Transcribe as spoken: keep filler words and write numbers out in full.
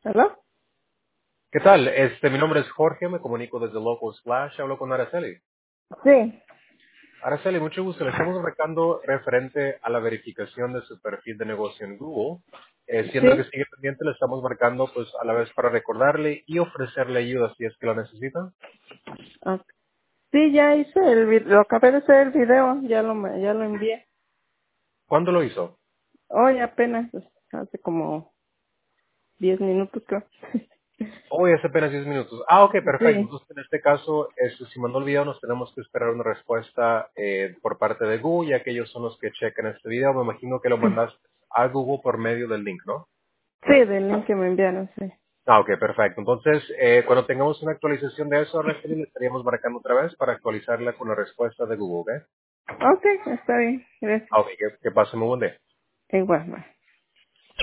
¿Aló? ¿Qué tal? Este, mi nombre es Jorge, me comunico desde Local Splash, hablo con Araceli. Sí, Araceli, mucho gusto. Le estamos marcando referente a la verificación de su perfil de negocio en Google. Eh, siendo que sí. sigue pendiente, le estamos marcando pues a la vez para recordarle y ofrecerle ayuda si es que lo necesita. Ok. Sí, ya hice el video, lo acabé de hacer el video, ya lo, ma- ya lo envié. ¿Cuándo lo hizo? Hoy apenas, pues, hace como diez minutos creo. Hoy hace apenas diez minutos. Ah, ok, perfecto. Sí, Entonces, en este caso, este, si mandó el video, nos tenemos que esperar una respuesta eh, por parte de Google, ya que ellos son los que checan este video. Me imagino que lo sí. mandaste a Google por medio del link, ¿no? Sí, del link que me enviaron, sí. Ah, ok, perfecto. Entonces, eh, cuando tengamos una actualización de eso, Araceli, le estaríamos marcando otra vez para actualizarla con la respuesta de Google, ¿ok? Ok, está bien, gracias. Ah, ok, que, que pase muy buen día. Igual, bye.